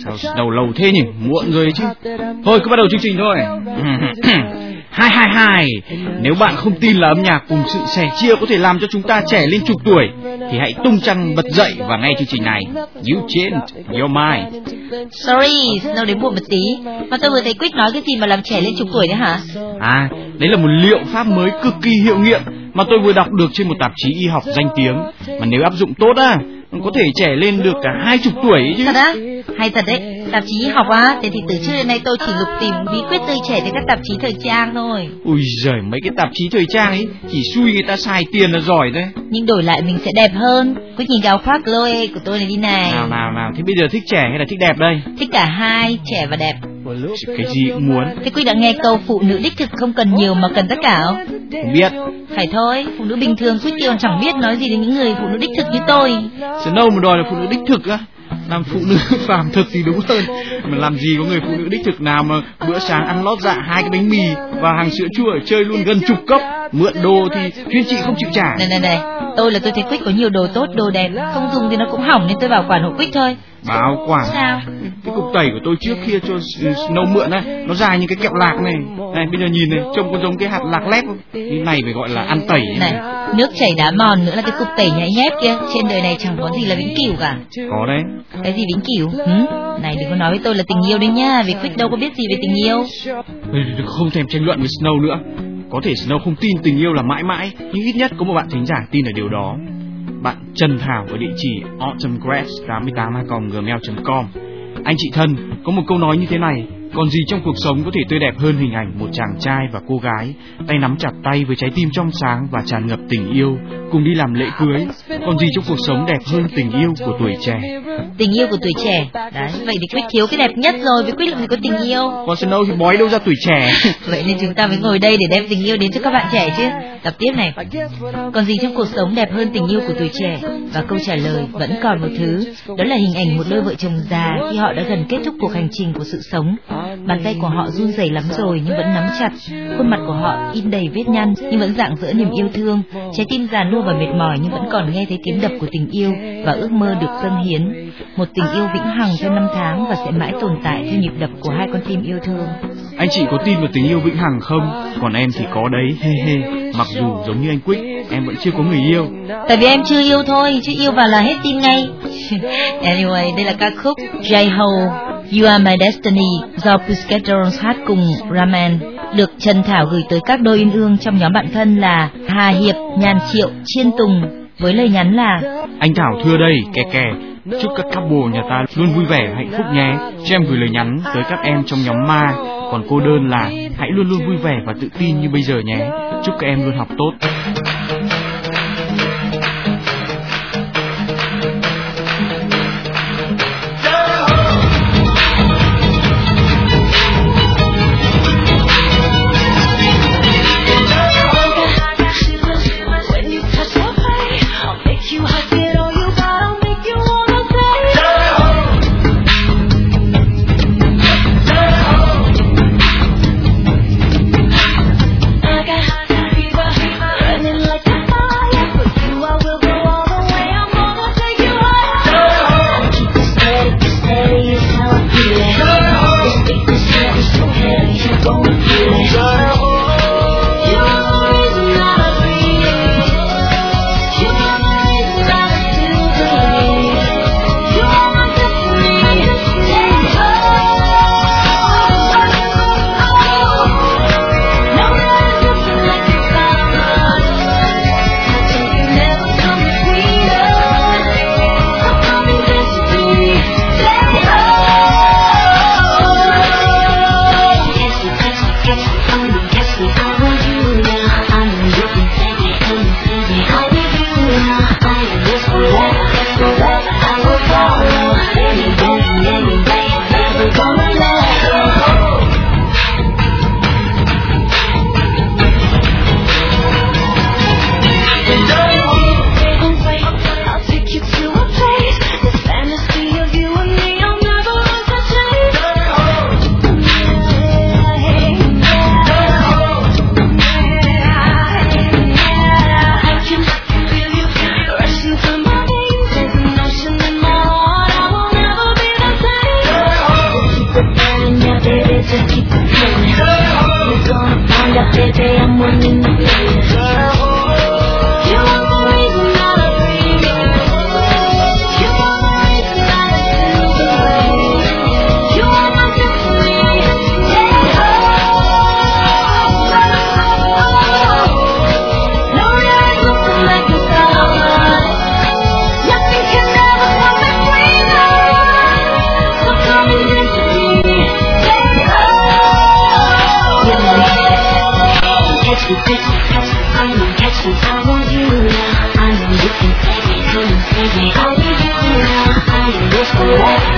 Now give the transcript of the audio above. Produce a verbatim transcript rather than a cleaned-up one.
Sao đầu lâu thế nhỉ? Muộn rồi chứ. Thôi cứ bắt đầu chương trình thôi. Hai hai hai. Nếu bạn không tin là âm nhạc cùng sự sẻ chia có thể làm cho chúng ta trẻ lên chục tuổi, thì hãy tung chăn bật dậy và nghe chương trình này. You changed your mind. Sorry, Snow đến muộn một tí. Mà tôi vừa thấy Quick nói cái gì mà làm trẻ lên chục tuổi nữa hả? À, đấy là một liệu pháp mới cực kỳ hiệu nghiệm mà tôi vừa đọc được trên một tạp chí y học danh tiếng. Mà nếu áp dụng tốt á, có thể trẻ lên được cả hai chục tuổi ấy chứ. Thật á? Hay thật đấy. Tạp chí y học á? Thế thì từ trước đến nay tôi chỉ lục tìm bí quyết tươi trẻ trên các tạp chí thời trang thôi. Ui giời, mấy cái tạp chí thời trang ấy chỉ xui người ta xài tiền là giỏi đấy. Nhưng đổi lại mình sẽ đẹp hơn. Quick nhìn cái áo khoác Chloe của tôi này đi này. Nào nào nào, thế bây giờ thích trẻ hay là thích đẹp đây? Thích cả hai, trẻ và đẹp. Cái gì cũng muốn. Thế Quick đã nghe câu phụ nữ đích thực không cần nhiều mà cần tất cả không? Không biết. Phải thôi, phụ nữ bình thường Quick còn chẳng biết nói gì đến những người phụ nữ đích thực như tôi. Snow mà đòi là phụ nữ đích thực á? Làm phụ nữ phàm thực thì đúng hơn. Mà làm gì có người phụ nữ đích thực nào mà bữa sáng ăn lót dạ hai cái bánh mì và hàng sữa chua ở chơi luôn gần chục cốc. Mượn đồ thì chuyên chị không chịu trả. Này này này, tôi là tôi thấy Quick có nhiều đồ tốt, đồ đẹp, không dùng thì nó cũng hỏng nên tôi bảo quản hộ Quick thôi. Bảo quản? Sao? Cái cục tẩy của tôi trước kia cho Snow mượn á, nó dài như cái kẹo lạc này. Này bây giờ nhìn này, trông có giống cái hạt lạc lép không? Cái này phải gọi là ăn tẩy này. Này, nước chảy đá mòn nữa là cái cục tẩy nhái nhép kia. Trên đời này chẳng có gì là vĩnh cửu cả. Có đấy. Cái gì vĩnh cửu? Hử? Này đừng có nói với tôi là tình yêu đấy nhá, vì Quick đâu có biết gì về tình yêu. Không thèm tranh luận với Snow nữa. Có thể Snow không tin tình yêu là mãi mãi, nhưng ít nhất có một bạn thính giả tin ở điều đó. Bạn Trần Thảo ở địa chỉ autumngrass tám mươi tám a còng gmail chấm com. Anh chị thân, có một câu nói như thế này: còn gì trong cuộc sống có thể tươi đẹp hơn hình ảnh một chàng trai và cô gái tay nắm chặt tay với trái tim trong sáng và tràn ngập tình yêu cùng đi làm lễ cưới. Còn gì trong cuộc sống đẹp hơn tình yêu của tuổi trẻ? Tình yêu của tuổi trẻ. Đấy, vậy thì Quick thiếu cái đẹp nhất rồi, với Quick làm gì có tình yêu. Còn Snow thì bói đâu ra tuổi trẻ. Vậy nên chúng ta mới ngồi đây để đem tình yêu đến cho các bạn trẻ chứ. Tập tiếp này. Còn gì trong cuộc sống đẹp hơn tình yêu của tuổi trẻ? Và câu trả lời vẫn còn một thứ, đó là hình ảnh một đôi vợ chồng già khi họ đã gần kết thúc cuộc hành trình của sự sống. Bàn tay của họ run rẩy lắm rồi nhưng vẫn nắm chặt, khuôn mặt của họ in đầy vết nhăn nhưng vẫn rạng rỡ niềm yêu thương, trái tim già nua và mệt mỏi nhưng vẫn còn nghe thấy tiếng đập của tình yêu và ước mơ được dâng hiến. Một tình yêu vĩnh hằng theo năm tháng và sẽ mãi tồn tại theo nhịp đập của hai con tim yêu thương. Anh chị có tin vào tình yêu vĩnh hằng không? Còn em thì có đấy, he he. Mặc dù giống như anh Quick, em vẫn chưa có người yêu. Tại vì em chưa yêu thôi, chứ yêu vào là hết tin ngay. Anyway, đây là ca khúc J-Ho, You Are My Destiny do Pussycat Dolls hát cùng Ramen, được Trần Thảo gửi tới các đôi uyên ương trong nhóm bạn thân là Hà Hiệp, Nhàn Triệu, Chiên Tùng, với lời nhắn là: anh Thảo thưa đây, kè kè, chúc các couple nhà ta luôn vui vẻ và hạnh phúc nhé. Cho em gửi lời nhắn tới các em trong nhóm ma. Còn cô đơn là hãy luôn luôn vui vẻ và tự tin như bây giờ nhé. Chúc các em luôn học tốt. Running like the burn, yeah, baby, just keep it feeling. You're gonna find out, baby, I'm one in the million. You are the reason that I breathe. You are the reason that I feel the way. You are my destiny, yeah. No, there is nothing like the sun. Nothing can ever come between us. So come and dance with me, yeah. Catch me, catch me, catch me, I know, catch me, I want you now. I know you can take me, come and take me, I'll be you now. I am this forever.